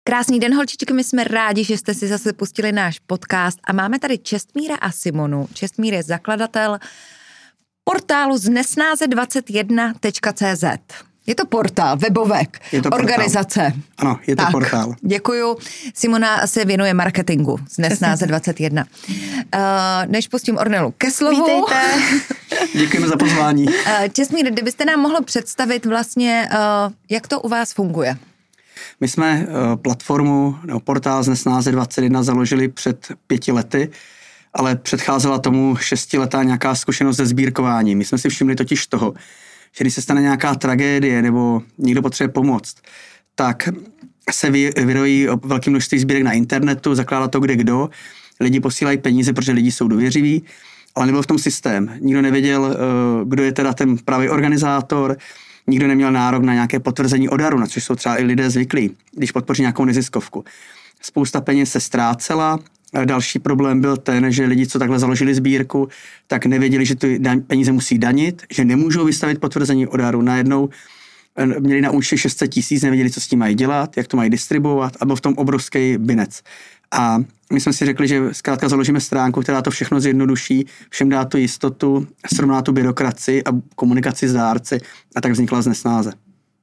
Krásný den, holčičky, my jsme rádi, že jste si zase pustili náš podcast a máme tady Čestmíra a Simonu. Čestmír je zakladatel portálu znesnáze21.cz. Je to portál, webovek, je to organizace. Portál. Ano, je to portál. Děkuju. Simona se věnuje marketingu Znesnáze21. Než pustím Ornelu Keslovou. Vítejte. Děkujeme za pozvání. Čestmír, kdybyste nám mohlo představit vlastně, jak to u vás funguje? My jsme platformu nebo portál Znesnáze21 založili před 5 lety, ale předcházela tomu 6letá nějaká zkušenost se sbírkováním. My jsme si všimli totiž toho, že když se stane nějaká tragédie nebo někdo potřebuje pomoct, tak se vyrojí velké množství sbírek na internetu, zakládá to kde kdo, lidi posílají peníze, protože lidi jsou důvěřiví, ale nebyl v tom systém. Nikdo nevěděl, kdo je teda ten pravý organizátor, nikdo neměl nárok na nějaké potvrzení o daru, na což jsou třeba i lidé zvyklí, když podpoří nějakou neziskovku. Spousta peněz se ztrácela. Další problém byl ten, že lidi, co takhle založili sbírku, tak nevěděli, že ty peníze musí danit, že nemůžou vystavit potvrzení o daru. Najednou měli na účtě 600 000, nevěděli, co s tím mají dělat, jak to mají distribuovat a byl v tom obrovský binec. A my jsme si řekli, že zkrátka založíme stránku, která to všechno zjednoduší, všem dá tu jistotu, srovná tu byrokracii a komunikaci s dárci a tak vznikla Znesnáze.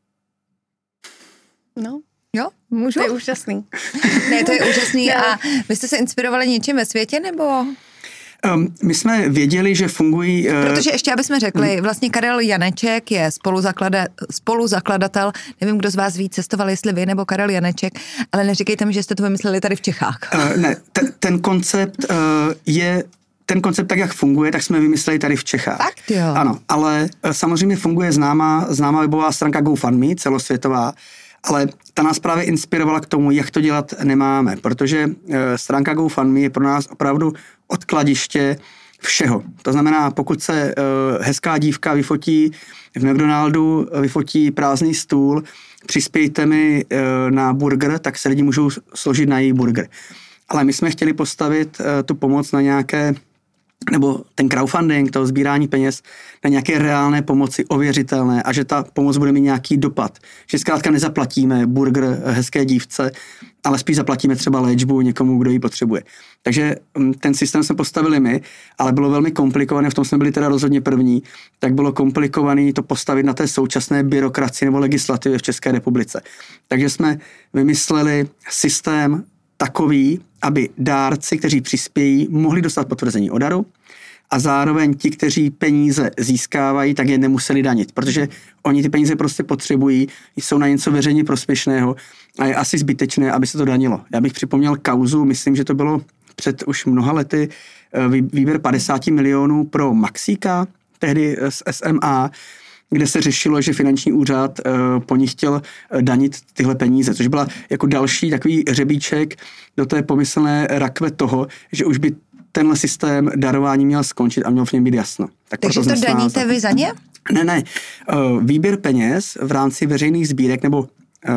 No. Jo, můžu? To je úžasný. Ne, to je úžasný. A vy jste se inspirovali něčím ve světě, nebo? My jsme věděli, že fungují... Protože ještě, abychom řekli, vlastně Karel Janeček je spoluzakladatel, nevím, kdo z vás víc cestoval, jestli vy nebo Karel Janeček, ale neříkejte mi, že jste to vymysleli tady v Čechách. Ne, ten koncept je... Ten koncept, tak jak funguje, tak jsme vymysleli tady v Čechách. Fakt jo. Ano, ale samozřejmě funguje známá webová stránka GoFundMe, celosvětová, ale ta nás právě inspirovala k tomu, jak to dělat nemáme, protože stránka GoFundMe je pro nás opravdu odkladiště všeho. To znamená, pokud se hezká dívka vyfotí v McDonaldu, vyfotí prázdný stůl, přispějte mi na burger, tak se lidi můžou složit na její burger. Ale my jsme chtěli postavit tu pomoc na nějaké, nebo ten crowdfunding, to sbírání peněz na nějaké reálné pomoci, ověřitelné a že ta pomoc bude mít nějaký dopad. Že zkrátka nezaplatíme burger hezké dívce, ale spíš zaplatíme třeba léčbu někomu, kdo ji potřebuje. Takže ten systém jsme postavili my, ale bylo velmi komplikované, v tom jsme byli teda rozhodně první, tak bylo komplikované to postavit na té současné byrokracii nebo legislativě v České republice. Takže jsme vymysleli systém takový, aby dárci, kteří přispějí, mohli dostat potvrzení o daru a zároveň ti, kteří peníze získávají, tak je nemuseli danit, protože oni ty peníze prostě potřebují, jsou na něco veřejně prospěšného a je asi zbytečné, aby se to danilo. Já bych připomněl kauzu, myslím, že to bylo před už mnoha lety, výběr 50 milionů pro Maxíka, tehdy z SMA, kde se řešilo, že finanční úřad po nich chtěl danit tyhle peníze, což byla jako další takový řebíček do té pomyslné rakve toho, že už by tenhle systém darování měl skončit a měl v něm být jasno. Takže to daníte vy za ně? Ne. Výběr peněz v rámci veřejných sbírek, nebo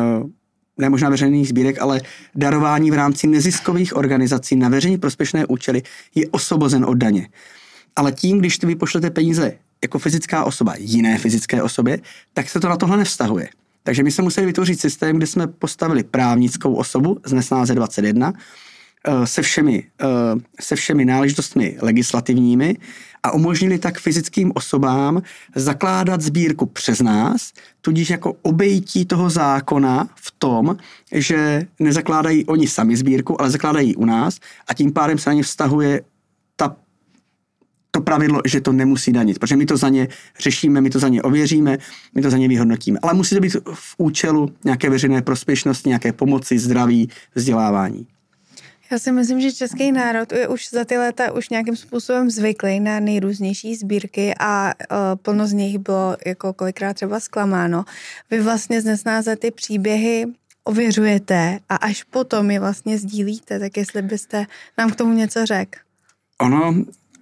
ne možná veřejných sbírek, ale darování v rámci neziskových organizací na veřejně prospěšné účely je osvobozen od daně. Ale tím, když vy pošlete peníze jako fyzická osoba jiné fyzické osobě, tak se to na tohle nevztahuje. Takže my jsme museli vytvořit systém, kde jsme postavili právnickou osobu z Znesnáze21 se všemi náležitostmi legislativními a umožnili tak fyzickým osobám zakládat sbírku přes nás, tudíž jako obejití toho zákona v tom, že nezakládají oni sami sbírku, ale zakládají u nás a tím pádem se na ně vztahuje to pravidlo, že to nemusí danit, protože my to za ně řešíme, my to za ně ověříme, my to za ně vyhodnotíme. Ale musí to být v účelu nějaké veřejné prospěšnosti, nějaké pomoci, zdraví, vzdělávání. Já si myslím, že český národ je už za ty léta už nějakým způsobem zvyklý na nejrůznější sbírky a plno z nich bylo jako kolikrát třeba zklamáno. Vy vlastně z Znesnáze ty příběhy ověřujete a až potom je vlastně sdílíte, tak jestli byste nám k tomu něco řekl. Ono,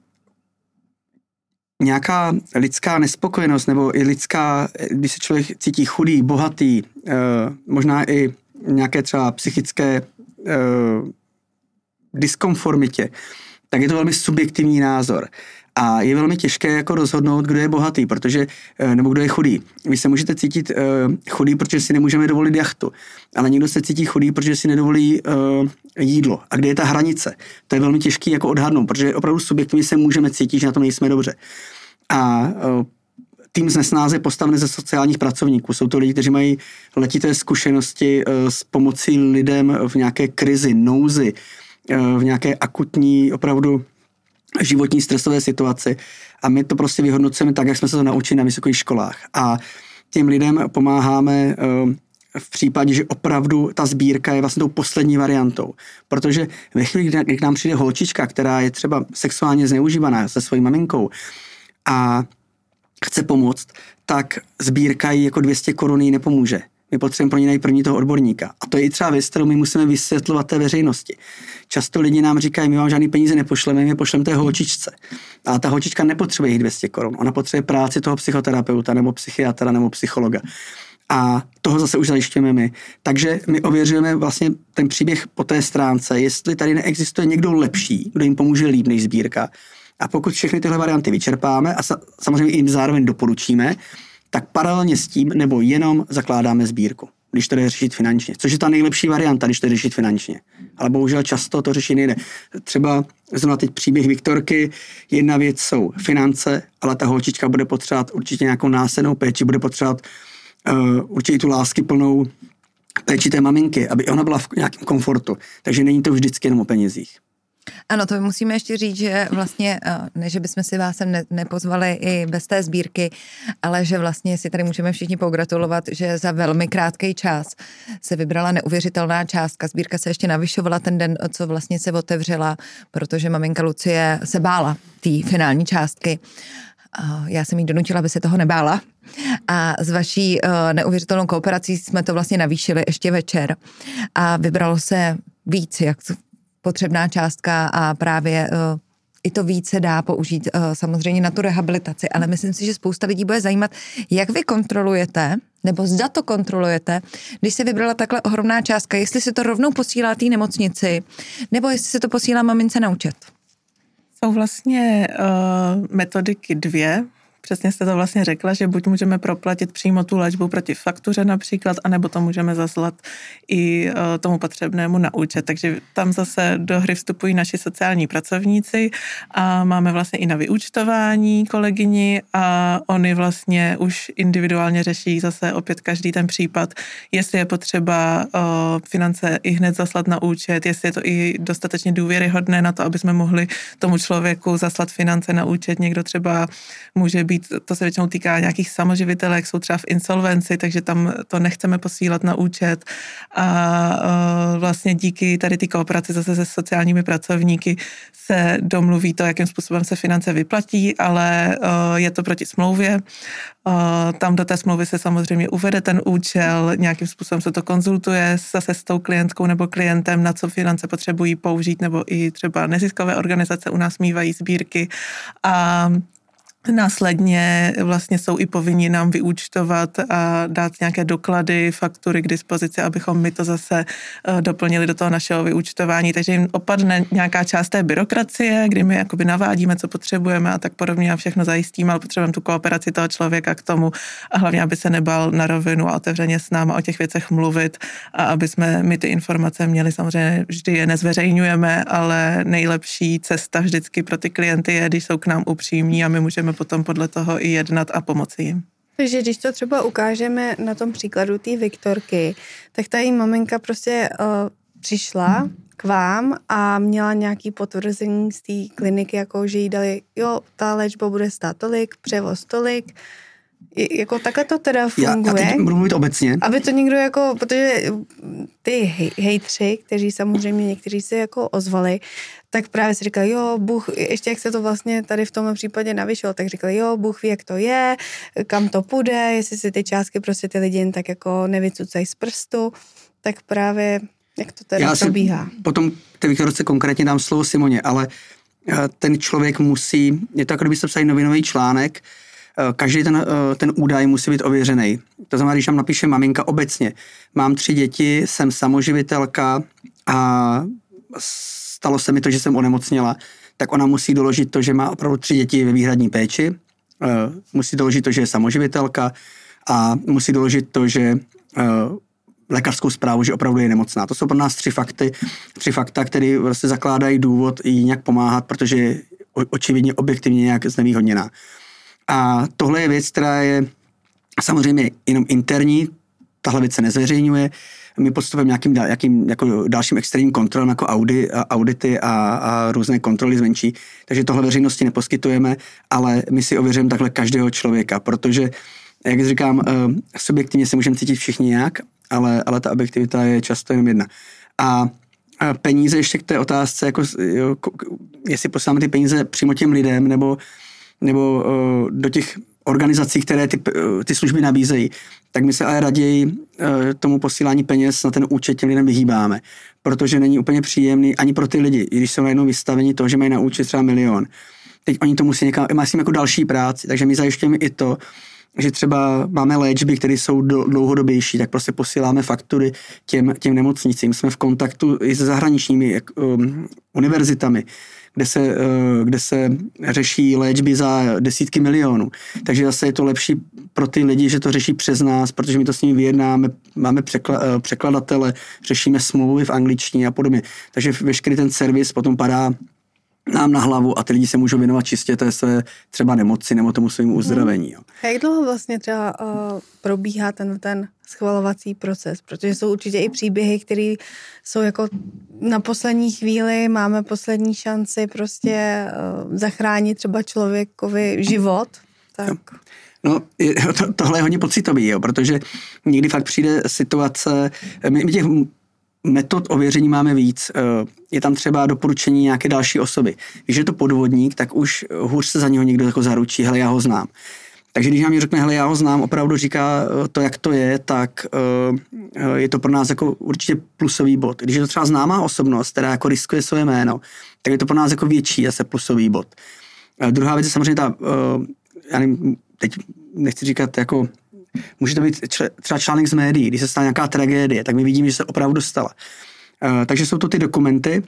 nějaká lidská nespokojenost nebo i lidská, když se člověk cítí chudý, bohatý, možná i nějaké třeba psychické diskonformitě, tak je to velmi subjektivní názor. A je velmi těžké jako rozhodnout, kdo je bohatý, protože, nebo kdo je chudý. Vy se můžete cítit chudý, protože si nemůžeme dovolit jachtu, ale někdo se cítí chudý, protože si nedovolí jídlo. A kde je ta hranice? To je velmi těžké jako odhadnout, protože opravdu subjektivně se můžeme cítit, že na tom nejsme dobře. A tým z Nesnáze je postavený ze sociálních pracovníků. Jsou to lidi, kteří mají letité zkušenosti s pomocí lidem v nějaké krizi, nouzi, v nějaké akutní opravdu životní stresové situaci. A my to prostě vyhodnocujeme tak, jak jsme se to naučili na vysokých školách. A těm lidem pomáháme v případě, že opravdu ta sbírka je vlastně tou poslední variantou. Protože ve chvíli, kdy k nám přijde holčička, která je třeba sexuálně zneužívaná se svojí maminkou a chce pomoct, tak sbírka jí jako 200 korun jí nepomůže. My potřebujeme pro ní najít první toho odborníka. A to je i třeba věc, kterou my musíme vysvětlovat té veřejnosti. Často lidi nám říkají, my vám žádný peníze nepošleme, my pošleme té holčičce. A ta holčička nepotřebuje jich 200 korun. Ona potřebuje práci toho psychoterapeuta nebo psychiatra nebo psychologa. A toho zase už zajišťujeme my. Takže my ověřujeme vlastně ten příběh po té stránce, jestli tady neexistuje někdo lepší, kdo jim pomůže líp než sbírka. A pokud všechny tyhle varianty vyčerpáme a samozřejmě jim zároveň doporučíme, tak paralelně s tím nebo jenom zakládáme sbírku, když to jde řešit finančně. Což je ta nejlepší varianta, když to jde řešit finančně. Ale bohužel často to řešit nejde. Třeba zrovna teď příběh Viktorky, jedna věc jsou finance, ale ta holčička bude potřebovat určitě nějakou následnou péči, bude potřebovat určitě tu láskyplnou péči té maminky, aby ona byla v nějakém komfortu. Takže není to vždycky jenom o penězích. Ano, to musíme ještě říct, že vlastně, ne, že bychom si vás sem nepozvali i bez té sbírky, ale že vlastně si tady můžeme všichni pogratulovat, že za velmi krátký čas se vybrala neuvěřitelná částka. Sbírka se ještě navyšovala ten den, co vlastně se otevřela, protože maminka Lucie se bála té finální částky. Já jsem jí donutila, aby se toho nebála. A s vaší neuvěřitelnou kooperací jsme to vlastně navýšili ještě večer. A vybralo se víc, jak potřebná částka a právě i to více dá použít samozřejmě na tu rehabilitaci, ale myslím si, že spousta lidí bude zajímat, jak vy kontrolujete, nebo zda to kontrolujete, když se vybrala takhle ohromná částka, jestli se to rovnou posílá té nemocnici, nebo jestli se to posílá mamince na účet. Jsou vlastně metodiky dvě. Přesně jste to vlastně řekla, že buď můžeme proplatit přímo tu léčbu proti faktuře například, anebo to můžeme zaslat i tomu potřebnému na účet. Takže tam zase do hry vstupují naši sociální pracovníci a máme vlastně i na vyúčtování kolegyni a oni vlastně už individuálně řeší zase opět každý ten případ, jestli je potřeba finance i hned zaslat na účet, jestli je to i dostatečně důvěryhodné na to, aby jsme mohli tomu člověku zaslat finance na účet. Někdo třeba může být, to se většinou týká nějakých samoživitelek, jsou třeba v insolvenci, takže tam to nechceme posílat na účet a vlastně díky tady ty kooperaci zase se sociálními pracovníky se domluví to, jakým způsobem se finance vyplatí, ale je to proti smlouvě. Tam do té smlouvy se samozřejmě uvede ten účel, nějakým způsobem se to konzultuje zase s tou klientkou nebo klientem, na co finance potřebují použít, nebo i třeba neziskové organizace u nás mívají sbírky a následně vlastně jsou i povinni nám vyúčtovat a dát nějaké doklady, faktury k dispozici, abychom my to zase doplnili do toho našeho vyúčtování. Takže jim opadne nějaká část té byrokracie, kdy my jakoby navádíme, co potřebujeme a tak podobně a všechno zajistíme, ale potřebujeme tu kooperaci toho člověka k tomu a hlavně, aby se nebál na rovinu a otevřeně s náma o těch věcech mluvit a aby jsme my ty informace měli. Samozřejmě vždy je nezveřejňujeme, ale nejlepší cesta vždycky pro ty klienty je, když jsou k nám upřímní a my můžeme potom podle toho i jednat a pomoci jim. Takže když to třeba ukážeme na tom příkladu té Viktorky, tak ta její maminka prostě přišla k vám a měla nějaký potvrzení z té kliniky, jako že jí dali, jo, ta léčba bude stát tolik, převoz tolik, jako takhle to teda funguje. Já budu mluvit obecně. Aby to někdo jako, protože ty hejtři, kteří samozřejmě někteří se jako ozvali, tak právě si říkali, jo, Bůh, ještě jak se to vlastně tady v tomhle případě navyšilo, tak říkali, jo, Bůh ví, jak to je, kam to půjde, jestli si ty částky prostě ty lidi jen tak jako nevycucají z prstu, tak právě jak to teda probíhá. Potom té Viktorce konkrétně dám slovo Simoně, ale ten člověk musí, je to jako kdybyste psali novinový článek, každý ten údaj musí být ověřený. To znamená, když tam napíše maminka obecně, mám 3 děti, jsem samoživitelka a stalo se mi to, že jsem onemocněla, tak ona musí doložit to, že má opravdu 3 děti ve výhradní péči, musí doložit to, že je samoživitelka a musí doložit to, že lékařskou zprávu, že opravdu je nemocná. To jsou pro nás 3 fakta, které vlastně zakládají důvod jí nějak pomáhat, protože je očividně objektivně nějak znevýhodněná. A tohle je věc, která je samozřejmě jenom interní, tahle věc se nezveřejňuje. My podstupujeme nějakým jako dalším extrémním kontrolám, jako audity a různé kontroly zvenčí. Takže tohle veřejnosti neposkytujeme, ale my si ověřujeme takhle každého člověka, protože, jak říkám, subjektivně se můžeme cítit všichni nějak, ale ta objektivita je často jenom jedna. A peníze ještě k té otázce, jako, jestli posíláme ty peníze přímo těm lidem, nebo do těch organizací, které ty služby nabízejí, tak my se ale raději tomu posílání peněz na ten účet těm lidem vyhýbáme, protože není úplně příjemný ani pro ty lidi, i když jsou najednou vystaveni toho, že mají na účet třeba 1 000 000. Teď oni to musí někam, mají jako další práci, takže my zajišťujeme i to, že třeba máme léčby, které jsou dlouhodobější, tak prostě posíláme faktury těm nemocnicím. Jsme v kontaktu i se zahraničními univerzitami, kde se řeší léčby za desítky milionů. Takže zase je to lepší pro ty lidi, že to řeší přes nás, protože my to s nimi vyjednáme, máme překladatele, řešíme smlouvy v angličtině a podobně. Takže veškerý ten servis potom padá nám na hlavu a ty lidi se můžou věnovat čistě té své třeba nemoci nebo tomu svému uzdravení. Jo. A jak dlouho vlastně třeba probíhá ten schvalovací proces? Protože jsou určitě i příběhy, které jsou jako na poslední chvíli, máme poslední šanci prostě zachránit třeba člověkovi život. Tak. No, tohle je hodně pocitový, jo, protože někdy fakt přijde situace, my těch metod ověření máme víc. Je tam třeba doporučení nějaké další osoby. Když je to podvodník, tak už hůř se za něho někdo jako zaručí, hele, já ho znám. Takže když nám řekne, hele, já ho znám, opravdu říká to, jak to je, tak je to pro nás jako určitě plusový bod. Když je to třeba známá osobnost, která jako riskuje své jméno, tak je to pro nás jako větší zase plusový bod. Druhá věc je samozřejmě ta, já nevím, teď nechci říkat jako, může to být třeba článek z médií, když se stala nějaká tragédie, tak my vidíme, že se opravdu stala. Takže jsou to ty dokumenty.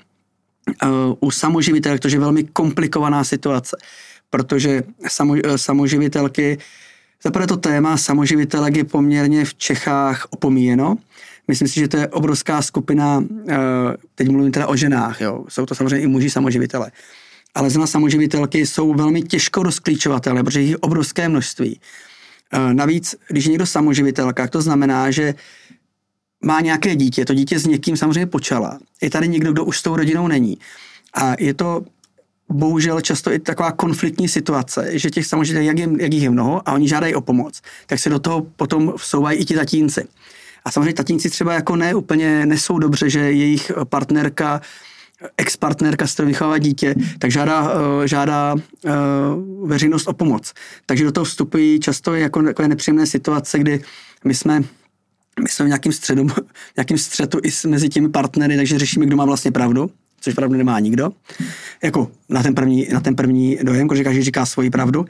U samoživitelek, to je velmi komplikovaná situace, protože samoživitelky, zaprvé to téma samoživitelek je poměrně v Čechách opomíjeno. Myslím si, že to je obrovská skupina, teď mluvím teda o ženách, jo. Jsou to samozřejmě i muži samoživitele. Ale zrovna samoživitelky jsou velmi těžko rozklíčovatelné, protože jich je obrovské množství. Navíc, když je někdo samoživitelka, to znamená, že má nějaké dítě, to dítě s někým samozřejmě počala. Je tady někdo, kdo už s tou rodinou není. A je to bohužel často i taková konfliktní situace, že těch samoživitelů, jak jich je mnoho a oni žádají o pomoc, tak se do toho potom vsouvají i ti tatínci. A samozřejmě tatínci třeba jako ne úplně nesou dobře, že jejich partnerka, ex-partnerka, s kterou vychovává dítě, tak žádá veřejnost o pomoc. Takže do toho vstupují často jako nepříjemné situace, kdy my jsme v nějakým střetu i mezi těmi partnery, takže řešíme, kdo má vlastně pravdu, což pravdu nemá nikdo. Jako na ten první dojem, když každý říká svoji pravdu.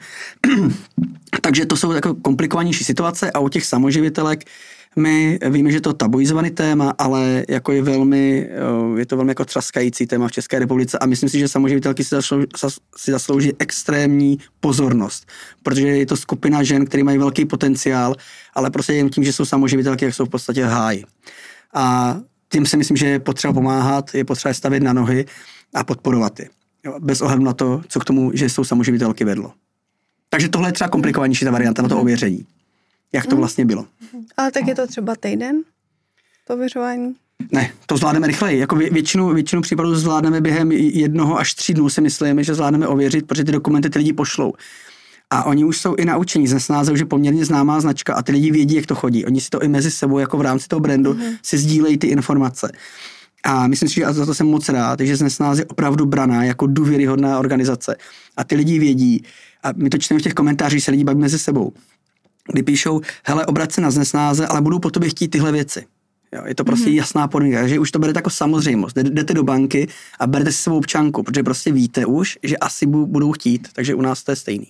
Takže to jsou jako komplikovanější situace a u těch samoživitelek my víme, že to je tabuizovaný téma, ale jako je to velmi jako třaskající téma v České republice a myslím si, že samoživitelky si zaslouží extrémní pozornost, protože je to skupina žen, které mají velký potenciál, ale prostě jen tím, že jsou samoživitelky, jak jsou v podstatě v háji. A tím si myslím, že je potřeba pomáhat, je potřeba stavět na nohy a podporovat je. Bez ohledu na to, co k tomu, že jsou samoživitelky vedlo. Takže tohle je třeba komplikovanější ta varianta na to ověření. Jak to vlastně bylo. Ale tak je to třeba týden? To ověřování? Ne, to zvládneme rychleji. Jako většinu případů zvládneme během 1 až 3 dnů, si myslíme, že zvládneme ověřit, protože ty dokumenty ty lidi pošlou. A oni už jsou i naučení, z Nesnáze už je poměrně známá značka a ty lidi vědí, jak to chodí. Oni si to i mezi sebou, jako v rámci toho brandu, si sdílejí ty informace. A myslím si, že za to jsem moc rád, že z Nesnáze je opravdu braná jako důvěryhodná organizace. A ty lidi vědí. A my to čteme v těch komentářích, se lidi baví mezi sebou. Kdy píšou, hele, obrať se na Nesnáze, ale budou po tobě chtít tyhle věci. Jo, je to prostě jasná podmínka, takže už to berete jako samozřejmost. Jdete do banky a berete si svou občanku, protože prostě víte už, že asi budou chtít, takže u nás to je stejný.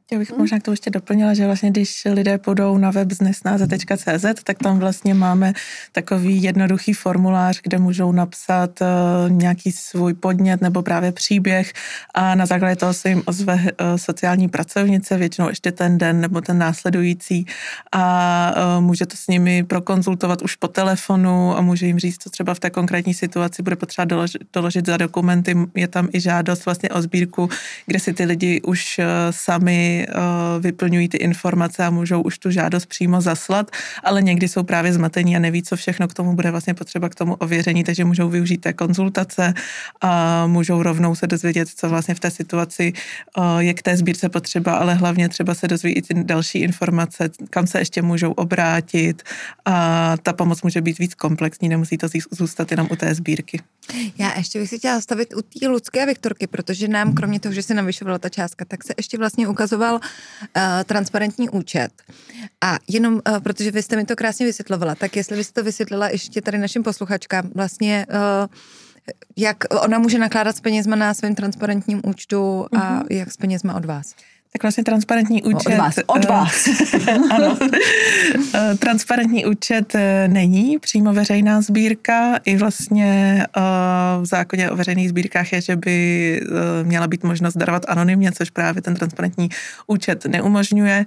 Já bych možná k tomu ještě doplnila, že vlastně když lidé půjdou na web znesnaze.cz, tak tam vlastně máme takový jednoduchý formulář, kde můžou napsat nějaký svůj podnět nebo právě příběh a na základě toho se jim ozve sociální pracovnice, většinou ještě ten den nebo ten následující a může to s nimi prokonzultovat už po telefonu a může jim říct, co třeba v té konkrétní situaci bude potřeba doložit za dokumenty. Je tam i žádost vlastně o sbírku, kde si ty lidi už sami vyplňují ty informace a můžou už tu žádost přímo zaslat, ale někdy jsou právě zmatení a neví, co všechno k tomu bude vlastně potřeba k tomu ověření, takže můžou využít té konzultace a můžou rovnou se dozvědět, co vlastně v té situaci je k té sbírce potřeba, ale hlavně třeba se dozví i ty další informace, kam se ještě můžou obrátit a ta pomoc může být víc komplexní, nemusí to zůstat jenom u té sbírky. Já ještě bych si chtěla stavit u té Lucky a Viktorky, protože nám kromě toho, že se navyšovala ta částka, tak se ještě vlastně ukazoval transparentní účet. A jenom, protože vy jste mi to krásně vysvětlovala, tak jestli byste to vysvětlila ještě tady našim posluchačkám, vlastně jak ona může nakládat s penězma na svém transparentním účtu a jak s penězma od vás? Tak vlastně transparentní účet... Od vás. Ano. Transparentní účet není přímo veřejná sbírka. I vlastně v zákoně o veřejných sbírkách je, že by měla být možnost darovat anonymně, což právě ten transparentní účet neumožňuje.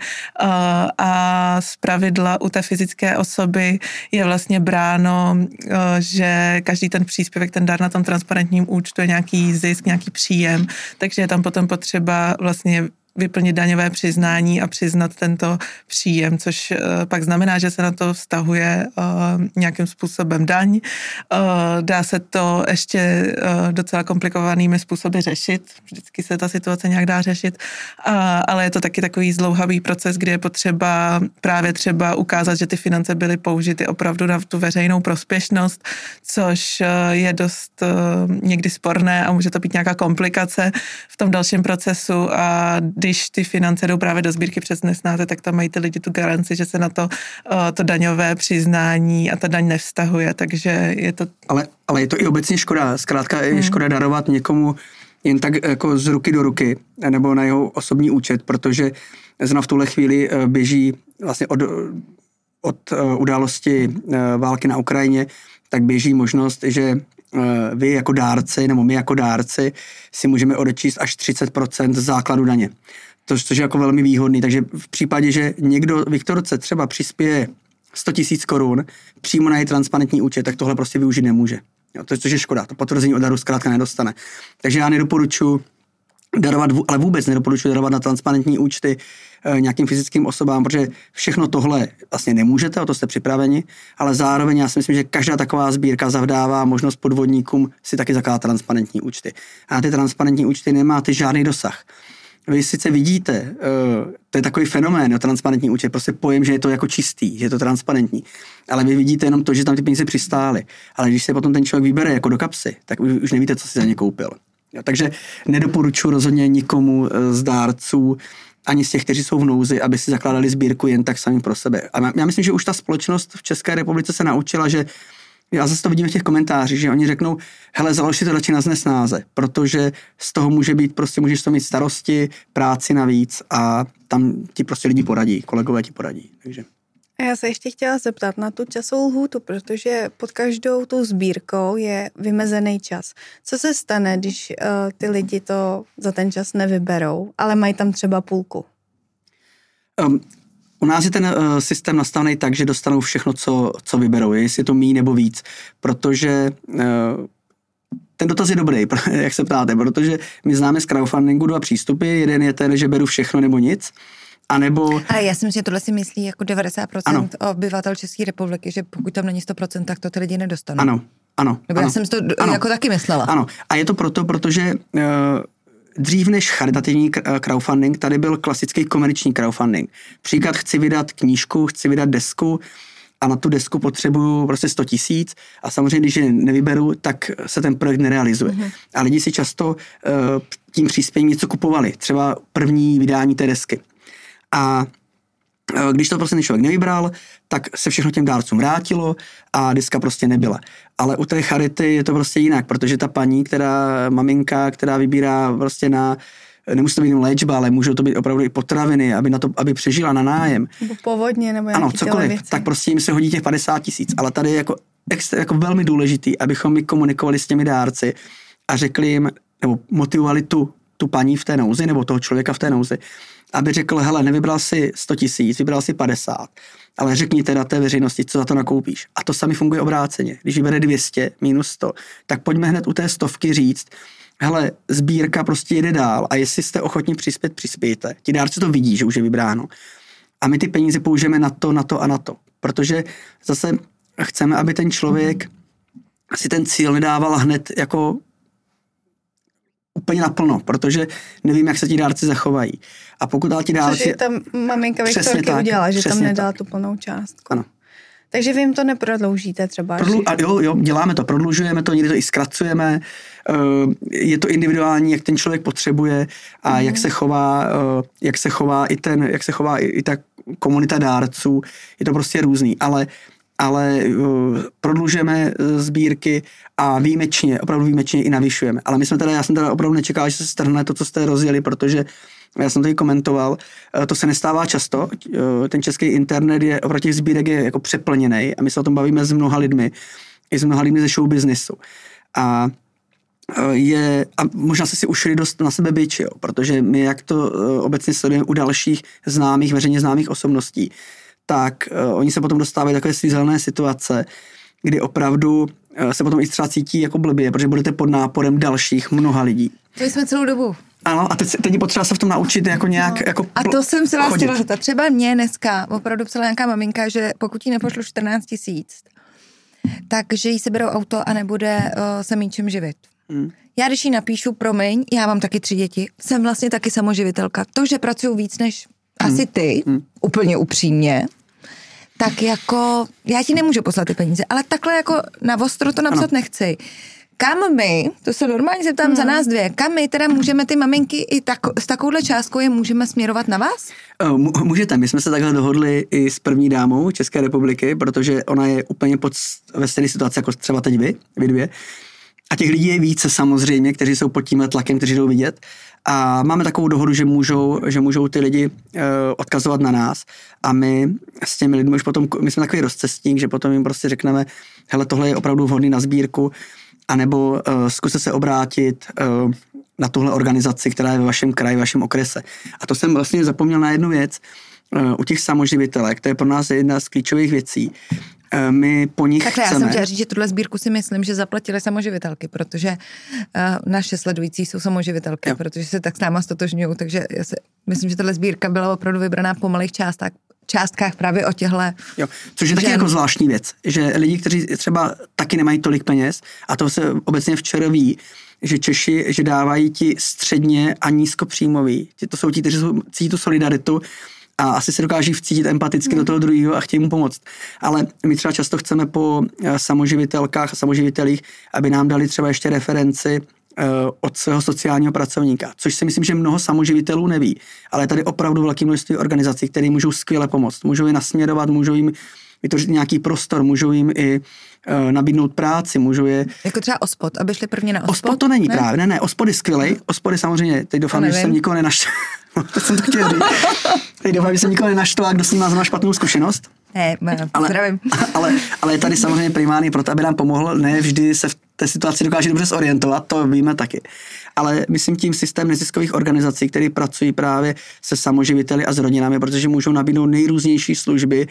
A zpravidla u té fyzické osoby je vlastně bráno, že každý ten příspěvek, ten dar na tom transparentním účtu je nějaký zisk, nějaký příjem, takže je tam potom potřeba vlastně vyplnit daňové přiznání a přiznat tento příjem, což pak znamená, že se na to vztahuje nějakým způsobem daň. Dá se to ještě docela komplikovanými způsoby řešit. Vždycky se ta situace nějak dá řešit, ale je to taky takový zdlouhavý proces, kdy je potřeba právě třeba ukázat, že ty finance byly použity opravdu na tu veřejnou prospěšnost, což je dost někdy sporné a může to být nějaká komplikace v tom dalším procesu a když ty finance jdou právě do sbírky přes Nesnáze, tak tam mají ty lidi tu garanci, že se na to daňové přiznání a ta daň nevztahuje, takže je to... Ale je to i obecně škoda. Zkrátka je škoda darovat někomu jen tak jako z ruky do ruky nebo na jeho osobní účet, protože zrovna v tuhle chvíli běží vlastně od události války na Ukrajině, tak běží možnost, že vy jako dárci nebo my jako dárci si můžeme odečíst až 30% základu daně. Což je jako velmi výhodný, takže v případě, že někdo Viktorce třeba přispěje 100 000 korun přímo na její transparentní účet, tak tohle prostě využít nemůže. Jo, což je škoda, to potvrzení o daru zkrátka nedostane. Takže já nedoporučuji darovat, ale vůbec nedoporučuji darovat na transparentní účty nějakým fyzickým osobám, protože všechno tohle vlastně nemůžete, o to jste připraveni, ale zároveň já si myslím, že každá taková sbírka zavdává možnost podvodníkům si taky zakládat transparentní účty. A na ty transparentní účty nemáte žádný dosah. Vy sice vidíte, to je takový fenomén, transparentní účet, prostě pojem, že je to jako čistý, že je to transparentní, ale vy vidíte jenom to, že tam ty peníze přistály. Ale když se potom ten člověk vybere jako do kapsy, tak už nevíte, co si za ně koupil. Jo, takže nedoporučuji rozhodně nikomu z dárců, ani z těch, kteří jsou v nouzi, aby si zakládali sbírku jen tak sami pro sebe. A já myslím, že už ta společnost v České republice se naučila, že já zase to vidím v těch komentářích, že oni řeknou, hele, založ si to radši na Nesnáze, protože z toho může být, prostě můžeš to mít starosti, práci navíc a tam ti prostě lidi poradí, kolegové ti poradí. Takže. A já se ještě chtěla zeptat na tu časovou lhůtu, protože pod každou tou sbírkou je vymezený čas. Co se stane, když ty lidi to za ten čas nevyberou, ale mají tam třeba půlku? U nás je ten systém nastavený tak, že dostanou všechno, co vyberou, jestli to míň nebo víc, protože ten dotaz je dobrý, jak se ptáte, protože my známe z crowdfundingu 2 přístupy, jeden je ten, že beru všechno nebo nic, anebo... Ale já si myslím, že tohle si myslí jako 90% obyvatel České republiky, že pokud tam není 100%, tak to ty lidi nedostanou. Ano. Nebo já jsem to jako taky myslela. Ano, a je to proto, protože dřív než charitativní crowdfunding, tady byl klasický komerční crowdfunding. Příklad, chci vydat knížku, chci vydat desku a na tu desku potřebuju prostě 100 000 a samozřejmě, když je nevyberu, tak se ten projekt nerealizuje. A lidi si často tím příspěním něco kupovali, třeba první vydání té desky. A když to prostě člověk nevybral, tak se všechno těm dárcům vrátilo a deska prostě nebyla. Ale u té charity je to prostě jinak, protože ta paní, maminka, která vybírá prostě na nemusí to být jen léčba, ale můžou to být opravdu i potraviny, aby přežila na nájem. Nebo povodně, nebo ano, cokoliv, tak prostě jim se hodí těch 50 000, ale tady je jako velmi důležitý, abychom my komunikovali s těmi dárci a řekli jim, nebo motivovali tu paní v té nouzi, nebo toho člověka v té nouzi, aby řekl, hele, nevybral si 100 000, vybral si 50, ale řekni teda té veřejnosti, co za to nakoupíš. A to sami funguje obráceně. Když vybere 200 minus 100, tak pojďme hned u té 100 říct, hele, sbírka prostě jede dál a jestli jste ochotní přispět, přispějte. Ti dárci to vidí, že už je vybráno. A my ty peníze použijeme na to a na to. Protože zase chceme, aby ten člověk si ten cíl nedával hned jako úplně naplno, protože nevím, jak se ti dárci zachovají. A pokud dá ti dárci... Což je tam maminka Viktorky udělala, že tam nedala tu plnou částku. Ano. Takže vy jim to neprodloužíte třeba? Jo, děláme to, prodlužujeme to, někdy to i zkracujeme, je to individuální, jak ten člověk potřebuje a jak se chová i ta komunita dárců, je to prostě různý, ale prodlužujeme sbírky a opravdu výjimečně i navyšujeme. Ale já jsem teda opravdu nečekal, že se strhne to, co jste rozjeli, protože já jsem to i komentoval, to se nestává často, ten český internet je oproti těch sbírek je jako přeplněný a my se o tom bavíme s mnoha lidmi, i s mnoha lidmi ze show businessu. A možná se si ušili dost na sebe bič, jo, protože my jak to obecně sledujeme u dalších veřejně známých osobností, tak oni se potom dostávají takové svízelné situace, kdy opravdu se potom i třeba cítí jako blbě, protože budete pod náporem dalších mnoha lidí. To jsme celou dobu. Ano, a teď je potřeba se v tom naučit jako nějak jako a to jsem se vás chtěla zeptat. Třeba mě dneska opravdu psala nějaká maminka, že pokud jí nepošlu 14 000, takže jí seberou auto a nebude se mít čím živit. Já když jí napíšu, promiň, já mám taky 3 děti, jsem vlastně taky samoživitelka. To, že pracuju víc než asi ty, úplně upřímně, tak jako, já ti nemůžu poslat ty peníze, ale takhle jako na ostro to napsat nechci. Kam my, to se normálně zeptám za nás 2, kam my teda můžeme ty maminky i s takovouhle částkou je můžeme směrovat na vás? Můžete, my jsme se takhle dohodli i s první dámou České republiky, protože ona je úplně ve stejné situaci jako třeba teď vy 2. A těch lidí je více samozřejmě, kteří jsou pod tímhle tlakem, kteří jdou vidět. A máme takovou dohodu, že můžou ty lidi odkazovat na nás. A my s těmi lidmi už potom, my jsme takový rozcestník, že potom jim prostě řekneme, hele, tohle je opravdu vhodný na sbírku, anebo zkuste se obrátit na tuhle organizaci, která je ve vašem kraji, ve vašem okrese. A to jsem vlastně zapomněl na jednu věc. U těch samoživitelek, to je pro nás jedna z klíčových věcí. My po nich takhle chceme... já jsem chtěla říct, že tuhle sbírku si myslím, že zaplatili samoživitelky, protože naše sledující jsou samoživitelky, protože se tak s náma stotožňují, takže já si myslím, že tahle sbírka byla opravdu vybraná po malých částkách právě o těchhle. Jo, což je taky jako zvláštní věc, že lidi, kteří třeba taky nemají tolik peněz, a to se obecně včera ví, že Češi, že dávají ti středně a nízkopříjmoví. To jsou ti, kteří cítí tu solidaritu a asi se dokáží vcítit empaticky do toho druhého a chtějí mu pomoct. Ale my třeba často chceme po samoživitelkách a samoživitelích, aby nám dali třeba ještě referenci od svého sociálního pracovníka, což si myslím, že mnoho samoživitelů neví. Ale je tady opravdu velké množství organizací, které můžou skvěle pomoct. Můžou je nasměrovat, můžou jim vytvořit nějaký prostor, můžou jim i nabídnout práci, můžou je... Jako třeba OSPOD, aby šli prvně na OSPOD? OSPOD to není právě, ne, OSPOD je skvělej, OSPOD je samozřejmě, teď doufám, že jsem nikoho nenaštval. To jsem to chtěl říct. Teď doufám, že jsem nikoho nenaštval, kdo s ním má špatnou zkušenost. Ne, zdravím. Ale je tady samozřejmě primárně proto, aby nám pomohl, ne vždy se v té situaci dokáže dobře zorientovat, to víme taky. Ale myslím tím systém neziskových organizací, které pracují právě se samoživiteli a s rodinami, protože můžou nabídnout nejrůznější služby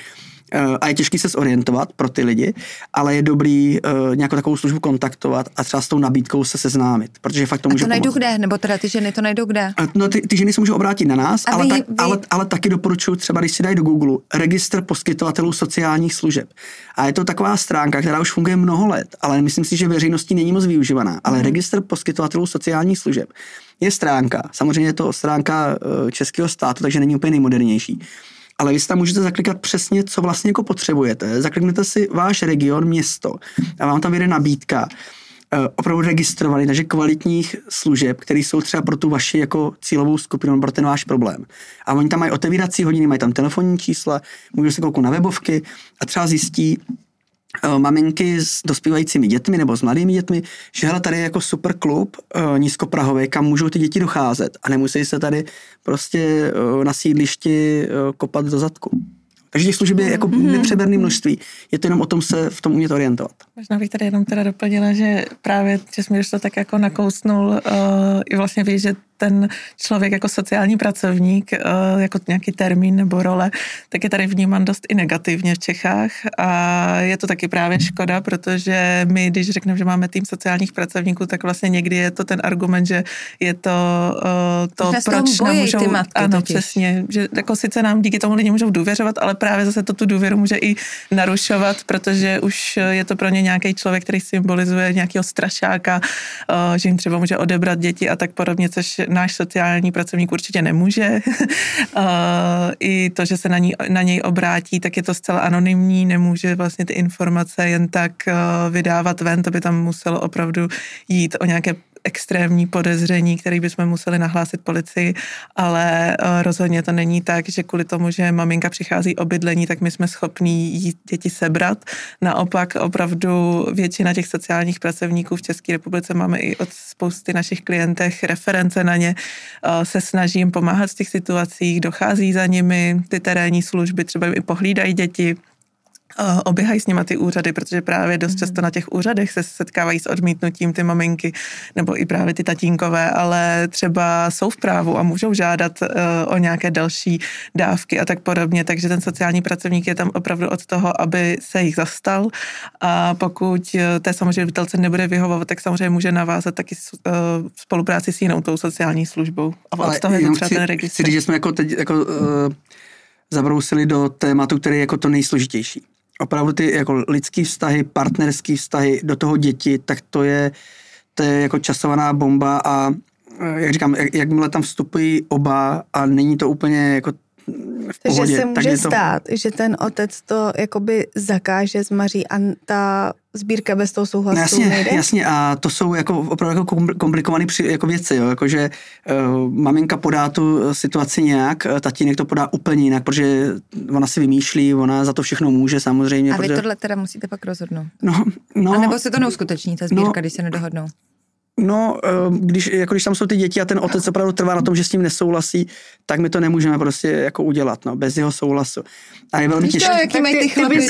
a je těžký se zorientovat pro ty lidi, ale je dobrý nějakou takovou službu kontaktovat a třeba s tou nabídkou se seznámit, protože fakt to může pomoct. A to najdou kde? Nebo teda ty ženy to najdou kde? No ty ženy se můžou obrátit na nás, ale taky doporučuji třeba, když si dají do Google registr poskytovatelů sociálních služeb. A je to taková stránka, která už funguje mnoho let, ale myslím si, že veřejností není moc využívaná, ale registr poskytovatelů sociálních služeb je stránka. Samozřejmě je to stránka českého státu, takže není úplně nejmodernější. Ale vy si tam můžete zaklikat přesně, co vlastně jako potřebujete. Zakliknete si váš region, město a vám tam vyjde nabídka opravdu registrovaný, takže kvalitních služeb, které jsou třeba pro tu vaši jako cílovou skupinu, pro ten váš problém. A oni tam mají otevírací hodiny, mají tam telefonní čísla, můžou se kouknout na webovky a třeba zjistí, maminky s dospívajícími dětmi nebo s mladými dětmi, že hele, tady je jako super klub nízkoprahový, kam můžou ty děti docházet a nemusí se tady prostě na sídlišti kopat do zadku. Takže těch služeb je jako nepřeberné množství. Je to jenom o tom se v tom umět orientovat. Možná bych tady jenom teda doplnila, že právě, že Směrš to tak jako nakousnul i vlastně víš, že ten člověk jako sociální pracovník, jako nějaký termín nebo role, tak je tady vnímán dost i negativně v Čechách a je to taky právě škoda, protože my, když řekneme, že máme tým sociálních pracovníků, tak vlastně někdy je to ten argument, že je to proč nám můžou... Ano, totiž. Přesně, že jako sice nám díky tomu lidi můžou důvěřovat, ale právě zase to tu důvěru může i narušovat, protože už je to pro ně nějaký člověk, který symbolizuje nějakého strašáka, že jim třeba může odebrat děti a tak podobně, což náš sociální pracovník určitě nemůže. I to, že se na něj obrátí, tak je to zcela anonymní, nemůže vlastně ty informace jen tak vydávat ven, to by tam muselo opravdu jít o nějaké extrémní podezření, který bychom museli nahlásit policii, ale rozhodně to není tak, že kvůli tomu, že maminka přichází o bydlení, tak my jsme schopní jí děti sebrat. Naopak opravdu většina těch sociálních pracovníků v České republice, máme i od spousty našich klientech reference na ně, se snaží jim pomáhat v těch situacích, dochází za nimi ty terénní služby, třeba jim i pohlídají děti, oběhají s nima ty úřady, protože právě dost často na těch úřadech se setkávají s odmítnutím ty maminky, nebo i právě ty tatínkové, ale třeba jsou v právu a můžou žádat o nějaké další dávky a tak podobně, takže ten sociální pracovník je tam opravdu od toho, aby se jich zastal a pokud té samoživitelce nebude vyhovovat, tak samozřejmě může navázat taky spolupráci s jinou tou sociální službou. A od toho je to třeba ten registr. Chci říct, že jsme jako teď zabrousili do tématu, který je jako to nejsložitější. Opravdu ty jako lidský vztahy, partnerský vztahy, do toho děti, tak to je jako časovaná bomba a jak říkám, jakmile tam vstupují oba a není to úplně jako v pohodě. Takže se může stát, že ten otec to jakoby zakáže, zmaří a ta sbírka bez toho souhlasu nejde? Jasně, a to jsou jako opravdu jako komplikované jako věci, jo, jakože maminka podá tu situaci nějak, tatínek to podá úplně jinak, protože ona si vymýšlí, ona za to všechno může samozřejmě. A vy tohle teda musíte pak rozhodnout. No, a nebo se to neuskuteční, ta sbírka, když se nedohodnou? No, když tam jsou ty děti a ten otec opravdu trvá na tom, že s tím nesouhlasí, tak my to nemůžeme prostě jako udělat, no, bez jeho souhlasu. A je velmi těžké. Jaký mají ty chlapy,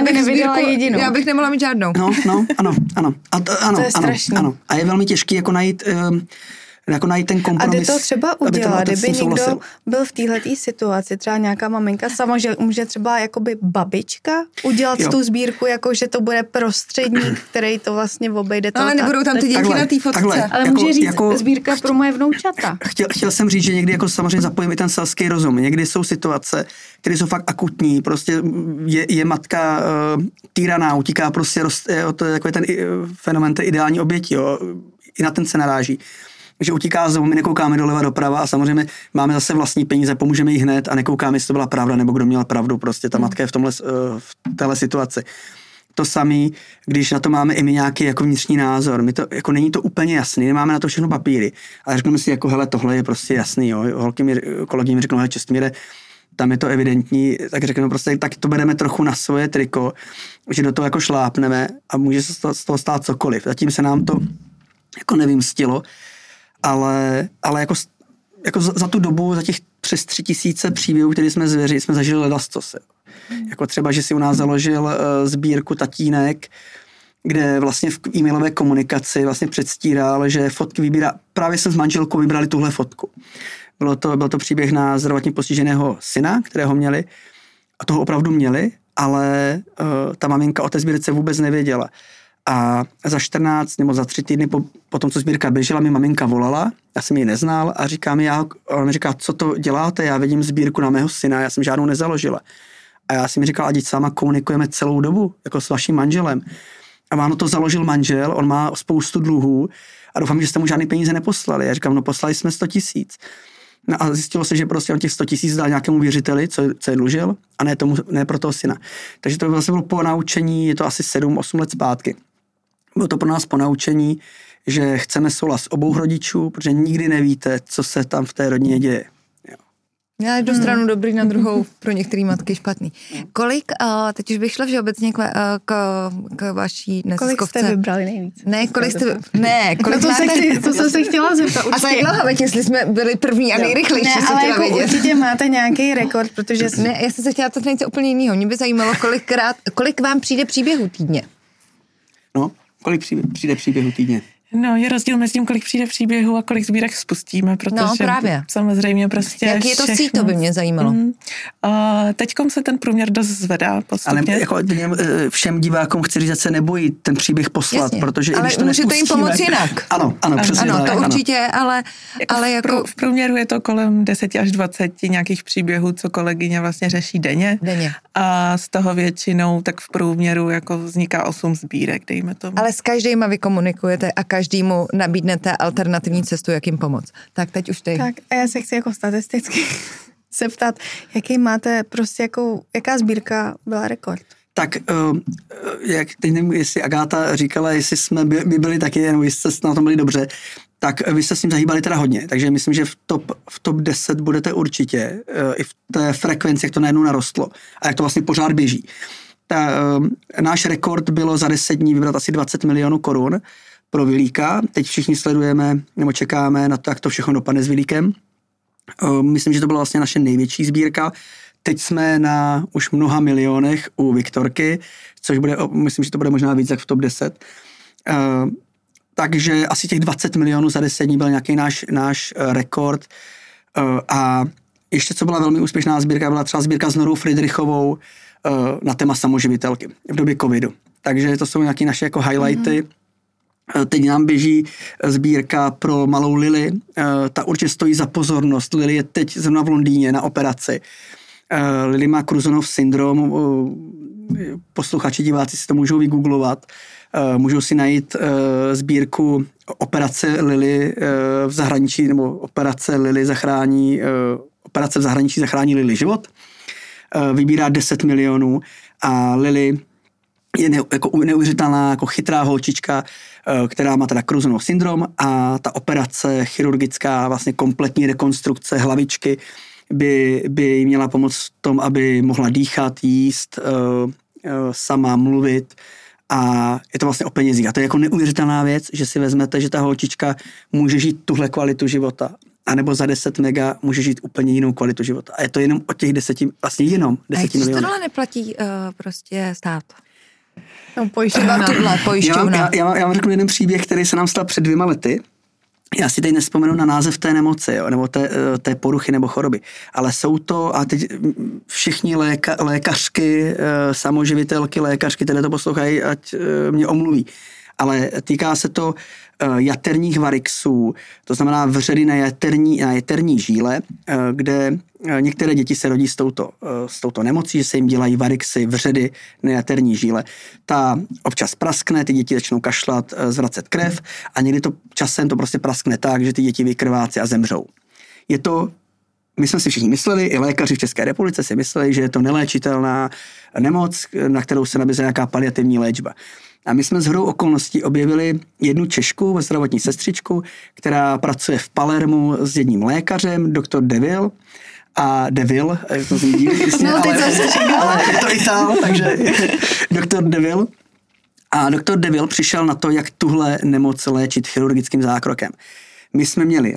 já bych nemohla mít žádnou. No, ano. To je strašný. Ano. A je velmi těžký jako najít ten kompromis. A jde to třeba udělat, kdyby někdo byl v téhletý situaci, třeba nějaká maminka sama, že může třeba jakoby babička udělat tu sbírku, jako že to bude prostředník, který to vlastně obejde. Ale nebudou tam ty děti na té fotce. Ale může říct sbírka pro moje vnoučata. Chtěl jsem říct, že někdy jako samozřejmě zapojím i ten selský rozum. Někdy jsou situace, které jsou fakt akutní. Prostě je matka týraná, utíká prostě, to je takový ten fenomén té ideální oběti. Jo. I na ten se naráží. že utíká z domu, my nekoukáme doleva doprava a samozřejmě máme zase vlastní peníze, pomůžeme jí hned a nekoukáme, jestli to byla pravda nebo kdo měl pravdu, prostě ta matka je v téhle situaci. To samé, když na to máme i my nějaký jako vnitřní názor. My to, jako není to úplně jasný, nemáme na to všechno papíry. Ale řekneme si, jako hele, tohle je prostě jasný, jo. Kolegy mi řeknou, hele, Čestmíre, tam je to evidentní, tak řekneme prostě, tak to bereme trochu na svoje triko, že do toho jako šlápneme a může se z toho stát cokoliv. Zatím se nám to jako nevymstilo, ale jako za tu dobu, za těch přes 3000 příběhů, které jsme zvěřili, jsme zažili ledascos. Jako třeba, že si u nás založil sbírku tatínek, kde vlastně v e-mailové komunikaci vlastně předstíral, že fotky vybírá, právě jsem s manželkou vybrali tuhle fotku. Byl to příběh na zdravotně postiženého syna, kterého měli, a toho opravdu měli, ale ta maminka o té sbírce vůbec nevěděla. A za 14 nebo za 3 týdny po tom, co sbírka běžela, mi maminka volala, já jsem ji neznal a ona mi říká, co to děláte, já vidím sbírku na mého syna, já jsem žádnou nezaložila. A já jsem mi říkal, ať s váma komunikujeme celou dobu, jako s vaším manželem. A Váno to založil manžel, on má spoustu dluhů a doufám, že jste mu žádný peníze neposlali. Já říkám, no poslali jsme 100 000. No a zjistilo se, že prostě on těch 100 000 dal nějakému věřiteli, co je dlužil, a ne pro toho syna. Takže to vlastně bylo ponaučení, je to asi 7-8 let zpátky. Bylo to pro nás ponaučení, že chceme souhlas obou rodičů, protože nikdy nevíte, co se tam v té rodině děje. Jo. Na jednu stranu dobrý, na druhou pro některé matky špatný. Kolik, teď už bych šla všeobecně k vaší neziskovce. Kolik jste vybrali nejvíc? Kolik máte? To jsem se chtěla zeptat. A za jak dlouho, jestli jsme byli první a nejrychlejší, ne, ale jako určitě máte nějaký rekord, protože... Ne, já jsem se chtěla to něco úplně jiného. Mě by zajímalo, kolik vám přijde příběhů týdně? No, kolik přijde příběhů týdně? No, je rozdíl mezi tím, kolik přijde příběhů a kolik sbírek spustíme, protože právě. samozřejmě prostě jak je to síť, to by mě zajímalo. Teďkom se ten průměr dost zvedá postupně. Ale jako všem divákům chci říct, že se nebojí ten příběh poslat, jasně. Protože ale když to můžete jim pomoct jinak. Ano, přesně ano, tak. To určitě, ale jako... V průměru je to kolem 10 až 20 nějakých příběhů, co kolegyně vlastně řeší denně. A z toho většinou tak v průměru jako vzniká 8 sbírek, dejme tomu. Ale s každýma vy komunikujete a každému nabídnete alternativní cestu, jak jim pomoct. Tak teď už ty. Tak a já se chci jako statisticky zeptat, jaký máte prostě jaká sbírka byla rekord? Tak, jak teď nevím, jestli Agáta říkala, jestli jsme my byli taky, nebo jestli jste na tom byli dobře, tak vy jste s tím zahýbali teda hodně, takže myslím, že v top 10 budete určitě, i v té frekvenci, jak to najednou narostlo a jak to vlastně pořád běží. Náš rekord bylo za 10 dní vybrat asi 20 milionů korun pro Vilíka. Teď všichni sledujeme, nebo čekáme na to, jak to všechno dopadne s Vilíkem. Myslím, že to byla vlastně naše největší sbírka. Teď jsme na už mnoha milionech u Viktorky, což bude, myslím, že to bude možná víc jak v top 10. Takže asi těch 20 milionů za 10 dní byl nějaký náš rekord. A ještě, co byla velmi úspěšná sbírka, byla třeba sbírka s Norou Friedrichovou na téma samoživitelky v době covidu. Takže to jsou nějaké naše jako highlighty. Teď nám běží sbírka pro malou Lily. Ta určitě stojí za pozornost. Lily je teď zrovna v Londýně na operaci. Lily má Cruzonův syndrom. Posluchači, diváci si to můžou vygooglovat. Můžou si najít sbírku operace Lily v zahraničí, nebo operace v zahraničí zachrání Lily život. Vybírá 10 milionů a Lily je jako neuvěřitelná, jako chytrá holčička, která má teda Cruzonův syndrom a ta operace chirurgická, vlastně kompletní rekonstrukce hlavičky by jí měla pomoct v tom, aby mohla dýchat, jíst, sama mluvit a je to vlastně o penězích. A to je jako neuvěřitelná věc, že si vezmete, že ta holčička může žít tuhle kvalitu života, anebo za 10 mega může žít úplně jinou kvalitu života. A je to jenom o těch 10, vlastně jenom 10 milionů. A tohle neplatí prostě stát? No, pojišťovna. Já vám řeknu jeden příběh, který se nám stal před 2 lety. Já si teď nespomenu na název té nemoci, jo, nebo té poruchy nebo choroby, ale jsou to, a teď všichni lékařky, samoživitelky, lékařky, které to poslouchají, ať mě omluví, ale týká se to jaterních varixů, to znamená vředy na jaterní žíle, kde některé děti se rodí s touto nemocí, že se jim dělají varixy, vředy na jaterní žíle. Ta občas praskne, ty děti začnou kašlat, zvracet krev a někdy to časem to prostě praskne tak, že ty děti vykrvácí a zemřou. My jsme si všichni mysleli, i lékaři v České republice si mysleli, že je to neléčitelná nemoc, na kterou se nabízí nějaká paliativní léčba. A my jsme shodou okolností objevili jednu Češku, zdravotní sestřičku, která pracuje v Palermu s jedním lékařem, doktor Deville. A Deville, to zní divný, ale je to Itál, takže doktor Deville. A doktor Deville přišel na to, jak tuhle nemoc léčit chirurgickým zákrokem. My jsme měli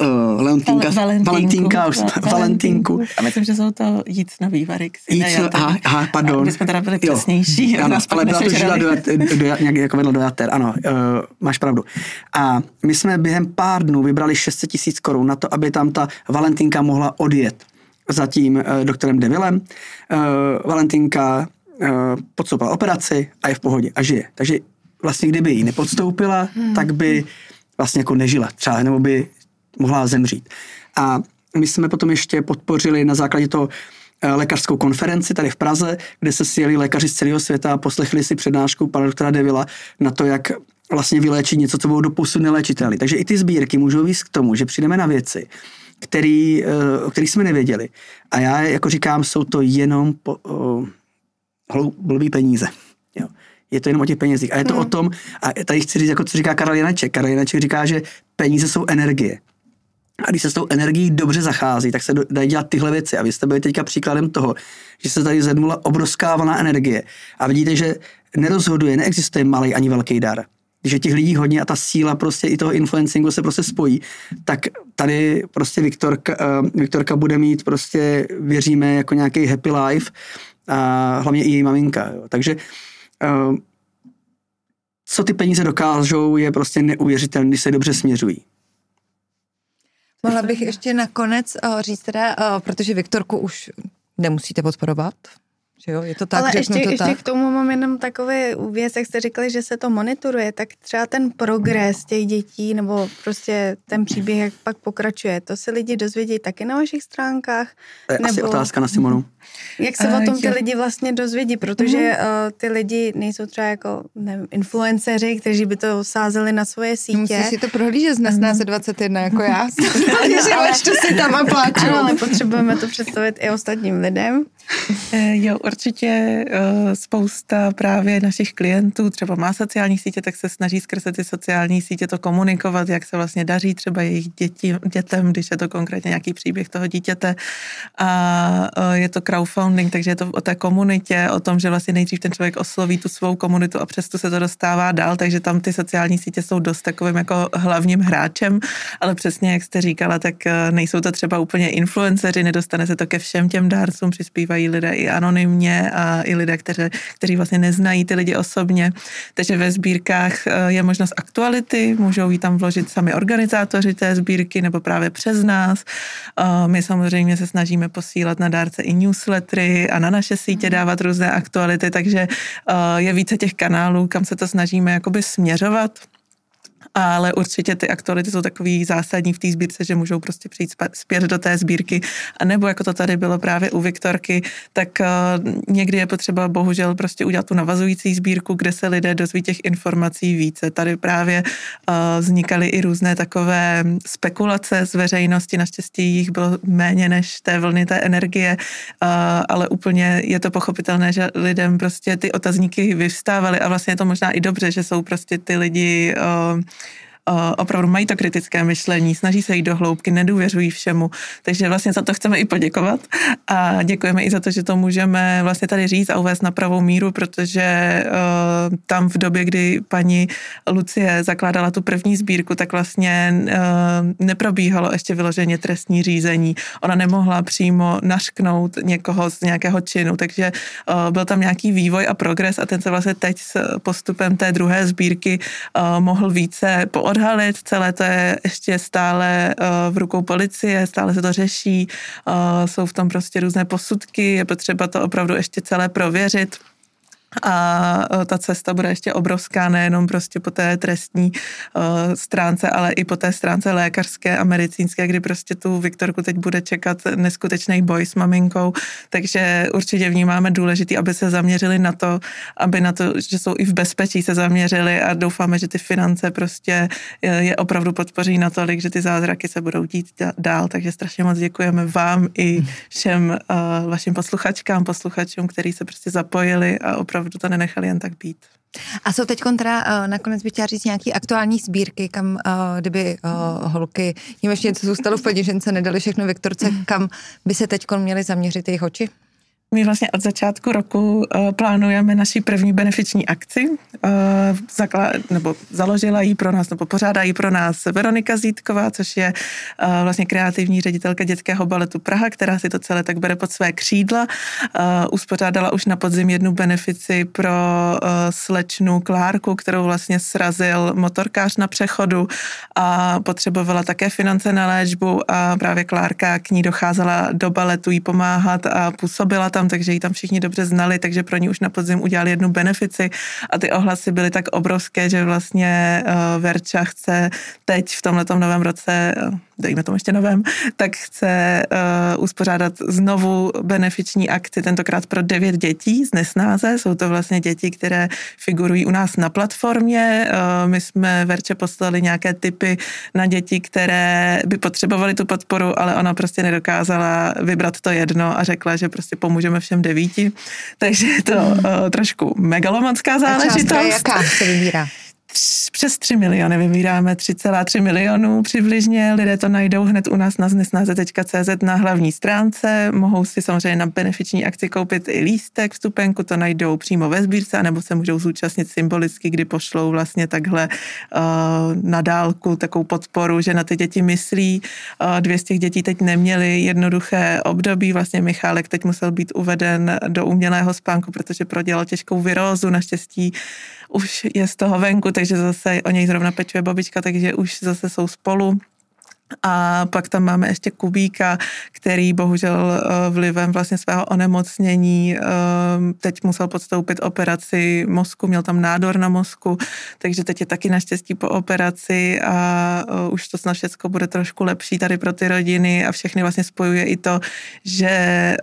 Valentínku. A myslím, že jsou to jícnový varixy. Pardon. My jsme teda byli přesnější. Ano, ale byla to žila nějak jako vedla do jater, ano, máš pravdu. A my jsme během pár dnů vybrali 600 000 korun na to, aby tam ta Valentínka mohla odjet za tím doktorem Devillem. Valentínka podstoupila operaci a je v pohodě a žije. Takže vlastně kdyby ji nepodstoupila, tak by vlastně jako nežila třeba, nebo by mohla zemřít. A my jsme potom ještě podpořili na základě toho lékařskou konferenci tady v Praze, kde se sjeli lékaři z celého světa a poslechli si přednášku pana doktora Devilla na to, jak vlastně vyléčit něco, co bylo doposud neléčitelné. Takže i ty sbírky můžou vést k tomu, že přijdeme na věci, o kterých jsme nevěděli. A já jako říkám, jsou to jenom blbý peníze. Jo. Je to jenom o těch penězích. A je to o tom, a tady chci říct, jako co říká Karel Janeček. Karel Janeček říká, že peníze jsou energie. A když se s tou energií dobře zachází, tak se dají dělat tyhle věci. A vy jste byli teďka příkladem toho, že se tady zvednula obrovská vlna energie. A vidíte, že neexistuje malý ani velký dar. Když je těch lidí hodně a ta síla prostě i toho influencingu se prostě spojí, tak tady prostě Viktorka bude mít prostě, věříme, jako nějaký happy life a hlavně i její maminka. Jo. Takže co ty peníze dokážou, je prostě neuvěřitelné, když se dobře směřují. Mohla bych ještě nakonec říct teda, protože Viktorku už nemusíte podporovat, že jo, je to tak, ale řeknu to ještě tak. k tomu mám jenom takové věc, jak jste říkali, že se to monitoruje, tak třeba ten progres těch dětí, nebo prostě ten příběh, jak pak pokračuje, to se lidi dozvědí taky na vašich stránkách? To je asi otázka na Simonu. Jak se o tom ty lidi vlastně dozvědí, protože ty lidi nejsou třeba jako influenceři, kteří by to sázeli na svoje sítě. Musíš si to prohlížet z Nesnáze 21 jako já. To si tam a pláču. Ano, ale potřebujeme to představit i ostatním lidem. Jo, určitě spousta právě našich klientů třeba má sociální sítě, tak se snaží skrze ty sociální sítě to komunikovat, jak se vlastně daří třeba jejich dětem, když je to konkrétně nějaký příběh toho dítěte. A je to crowdfunding, takže je to o té komunitě, o tom, že vlastně nejdřív ten člověk osloví tu svou komunitu a přesto se to dostává dál, takže tam ty sociální sítě jsou dost takovým jako hlavním hráčem, ale přesně jak jste říkala, tak nejsou to třeba úplně influenceři, nedostane se to ke všem těm dárcům, přispívají lidé i anonymně a i lidé, kteří vlastně neznají ty lidi osobně. Takže ve sbírkách je možnost aktuality, můžou ji tam vložit sami organizátoři té sbírky nebo právě přes nás. My samozřejmě se snažíme posílat na dárce i newslettery a na naše sítě dávat různé aktuality, takže je více těch kanálů, kam se to snažíme jakoby směřovat. Ale určitě ty aktuality jsou takový zásadní v té sbírce, že můžou prostě přijít zpět do té sbírky. A nebo jako to tady bylo právě u Viktorky, tak někdy je potřeba bohužel prostě udělat tu navazující sbírku, kde se lidé dozví těch informací více. Tady právě vznikaly i různé takové spekulace z veřejnosti, naštěstí jich bylo méně než té vlny té energie, ale úplně je to pochopitelné, že lidem prostě ty otazníky vyvstávaly a vlastně je to možná i dobře, že jsou prostě ty lidi opravdu mají to kritické myšlení, snaží se jít do hloubky, nedůvěřují všemu, takže vlastně za to chceme i poděkovat a děkujeme i za to, že to můžeme vlastně tady říct a uvést na pravou míru, protože tam v době, kdy paní Lucie zakládala tu první sbírku, tak vlastně neprobíhalo ještě vyloženě trestní řízení. Ona nemohla přímo nařknout někoho z nějakého činu, takže byl tam nějaký vývoj a progres a ten se vlastně teď s postupem té druhé sbírky mohl více odhalit, celé to je ještě stále v rukou policie, stále se to řeší, jsou v tom prostě různé posudky, je potřeba to opravdu ještě celé prověřit. A ta cesta bude ještě obrovská, nejenom prostě po té trestní stránce, ale i po té stránce lékařské a medicínské, kdy prostě tu Viktorku teď bude čekat neskutečný boj s maminkou, takže určitě vnímáme důležitý, aby se zaměřili na to, aby na to, že jsou i v bezpečí, se zaměřili a doufáme, že ty finance prostě je opravdu podpoří natolik, že ty zázraky se budou dít dál, takže strašně moc děkujeme vám i všem vašim posluchačům, kteří se prostě zapojili a opravdu to nenechali jen tak být. A jsou teď teda, nakonec bych chtěla říct nějaký aktuální sbírky, kam kdyby holky, jim ještě něco zůstalo v peněžence, nedali všechno Viktorce, kam by se teď měly zaměřit jejich oči? My vlastně od začátku roku plánujeme naši první benefiční akci. Založila ji pro nás, nebo pořádá ji pro nás Veronika Zítková, což je vlastně kreativní ředitelka Dětského baletu Praha, která si to celé tak bere pod své křídla. Uspořádala už na podzim jednu benefici pro slečnu Klárku, kterou vlastně srazil motorkář na přechodu a potřebovala také finance na léčbu a právě Klárka k ní docházela do baletu jí pomáhat a působila tam, takže ji tam všichni dobře znali, takže pro ní už na podzim udělali jednu benefici a ty ohlasy byly tak obrovské, že vlastně Verča chce teď v tomhletom novém roce, dejme tomu ještě novém, tak chce uspořádat znovu benefiční akci, tentokrát pro 9 dětí z Nesnáze. Jsou to vlastně děti, které figurují u nás na platformě. My jsme Verče poslali nějaké tipy na děti, které by potřebovaly tu podporu, ale ona prostě nedokázala vybrat to jedno a řekla, že prostě pomůžeme všem 9. Takže je to trošku megalomanská záležitost. A částka jaká se vybírá? přes 3 miliony, vybíráme 3,3 milionů přibližně, lidé to najdou hned u nás na znesnáze.cz na hlavní stránce, mohou si samozřejmě na benefiční akci koupit i lístek, vstupenku, to najdou přímo ve sbírce, nebo se můžou zúčastnit symbolicky, kdy pošlou vlastně takhle na dálku takovou podporu, že na ty děti myslí. 2 z těch dětí teď neměli jednoduché období, vlastně Michálek teď musel být uveden do umělého spánku, protože prodělal těžkou virózu, naštěstí už je z toho venku, takže zase o něj zrovna pečuje babička, takže už zase jsou spolu. A pak tam máme ještě Kubíka, který bohužel vlivem vlastně svého onemocnění teď musel podstoupit operaci mozku, měl tam nádor na mozku, takže teď je taky naštěstí po operaci a už to snad všecko bude trošku lepší tady pro ty rodiny a všechny vlastně spojuje i to, že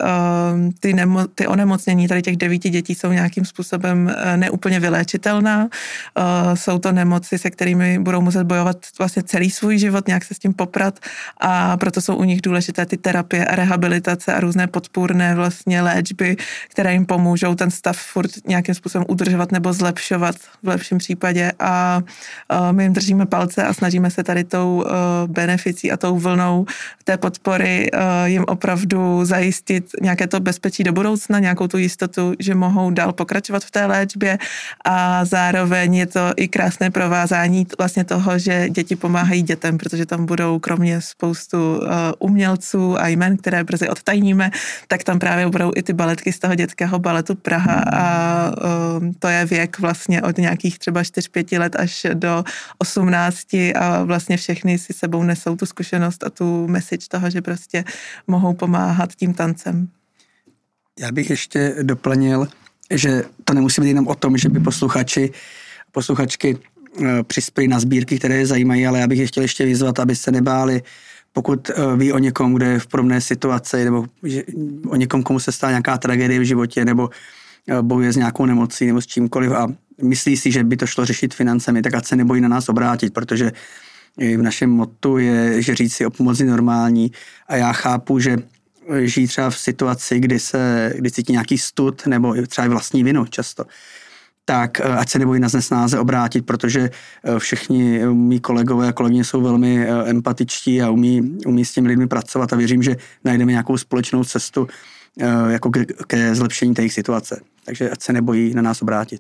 ty onemocnění tady těch 9 dětí jsou nějakým způsobem neúplně vyléčitelná. Jsou to nemoci, se kterými budou muset bojovat vlastně celý svůj život, nějak se s tím poprat a proto jsou u nich důležité ty terapie a rehabilitace a různé podpůrné vlastně léčby, které jim pomůžou ten stav furt nějakým způsobem udržovat nebo zlepšovat v lepším případě a my jim držíme palce a snažíme se tady tou beneficí a tou vlnou té podpory jim opravdu zajistit nějaké to bezpečí do budoucna, nějakou tu jistotu, že mohou dál pokračovat v té léčbě a zároveň je to i krásné provázání vlastně toho, že děti pomáhají dětem, protože tam budou kromě spoustu umělců a jmen, které brzy odtajníme, tak tam právě budou i ty baletky z toho dětského baletu Praha a to je věk vlastně od nějakých třeba 4-5 let až do 18 a vlastně všechny si sebou nesou tu zkušenost a tu message toho, že prostě mohou pomáhat tím tancem. Já bych ještě doplnil, že to nemusí být jenom o tom, že by posluchačky přispěli na sbírky, které je zajímají, ale já bych je chtěl ještě vyzvat, aby se nebáli, pokud ví o někom, kdo je v podobné situaci, nebo o někom, komu se stala nějaká tragédie v životě, nebo bojuje s nějakou nemocí, nebo s čímkoliv a myslí si, že by to šlo řešit financemi, tak ať se nebojí na nás obrátit, protože v našem mottu je, že říct si o pomoci normální a já chápu, že žijí třeba v situaci, kdy cítí nějaký stud, nebo třeba vlastní vinu často, tak ať se nebojí na znesnáze obrátit, protože všichni mý kolegové a kolegyně jsou velmi empatičtí a umí s těmi lidmi pracovat a věřím, že najdeme nějakou společnou cestu jako ke zlepšení té jejich situace. Takže ať se nebojí na nás obrátit.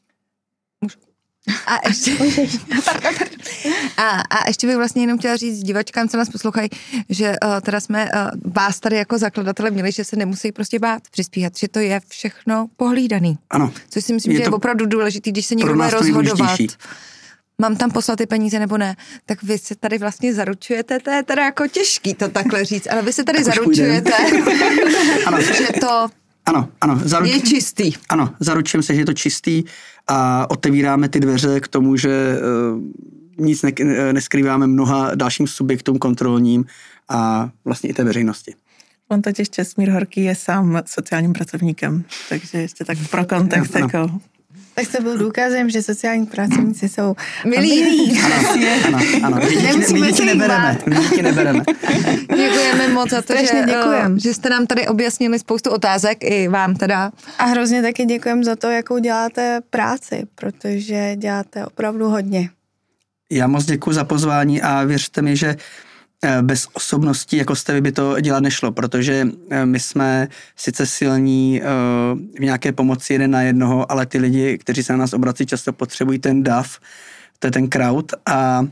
A ještě bych vlastně jenom chtěla říct divačkám, co nás poslouchají, že teda jsme vás tady jako zakladatele měli, že se nemusí prostě bát přispívat, že to je všechno pohlídaný. Ano. Což si myslím, že je opravdu důležitý, když se někdo bude rozhodovat. Mám tam poslat ty peníze nebo ne, tak vy se tady vlastně zaručujete, to je teda jako těžký to takhle říct, ale vy se tady zaručujete, že to je čistý. Ano, zaručím se, že je to čistý a otevíráme ty dveře k tomu, že nic neskrýváme mnoha dalším subjektům kontrolním a vlastně i té veřejnosti. On totiž Čestmír Horký je sám sociálním pracovníkem, takže ještě tak pro kontext jako... Tak to byl důkazem, že sociální pracovníci jsou milí. Ano. My ti nebereme. Děkujeme moc za to, že jste nám tady objasnili spoustu otázek, i vám teda. A hrozně taky děkujeme za to, jakou děláte práci, protože děláte opravdu hodně. Já moc děkuji za pozvání a věřte mi, že bez osobností, jako jste vy, by to dělat nešlo, protože my jsme sice silní v nějaké pomoci jeden na jednoho, ale ty lidi, kteří se na nás obrací, často potřebují ten dav, to je ten crowd a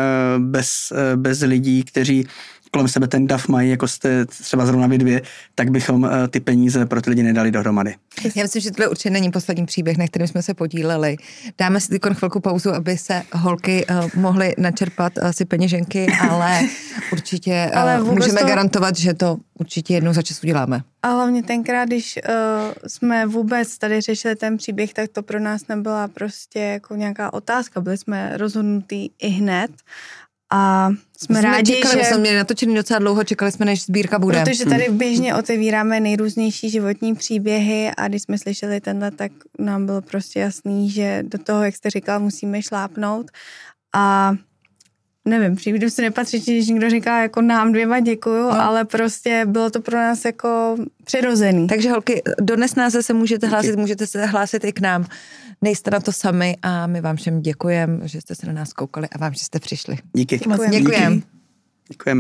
bez lidí, kteří kolem sebe ten dav mají, jako jste třeba zrovna vy 2, tak bychom ty peníze pro ty lidi nedali dohromady. Já myslím, že tohle určitě není poslední příběh, na kterém jsme se podíleli. Dáme si teď chvilku pauzu, aby se holky mohly načerpat si peněženky, ale určitě můžeme garantovat, že to určitě jednou za čas uděláme. A hlavně tenkrát, když jsme vůbec tady řešili ten příběh, tak to pro nás nebyla prostě jako nějaká otázka. Byli jsme rozhodnutí i hned. A jsme rádi, že... jsme měli natočený docela dlouho, čekali jsme, než sbírka bude. Protože tady běžně otevíráme nejrůznější životní příběhy a když jsme slyšeli tenhle, tak nám bylo prostě jasný, že do toho, jak jste říkal, musíme šlápnout. A nevím, přijdu si nepatřičně, když někdo říká jako nám dvěma děkuju, ale prostě bylo to pro nás jako přirozený. Takže holky, do Nesnáze se můžete hlásit, můžete se hlásit i k nám. Nejste na to sami a my vám všem děkujeme, že jste se na nás koukali a vám, že jste přišli. Díky. Děkujeme. Děkujeme.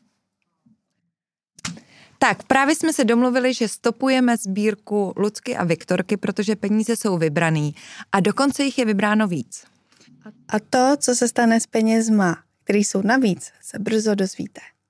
Tak, právě jsme se domluvili, že stopujeme sbírku Lucky a Viktorky, protože peníze jsou vybraný a dokonce jich je vybráno víc. A to, co se stane s penězma, které jsou navíc, se brzo dozvíte.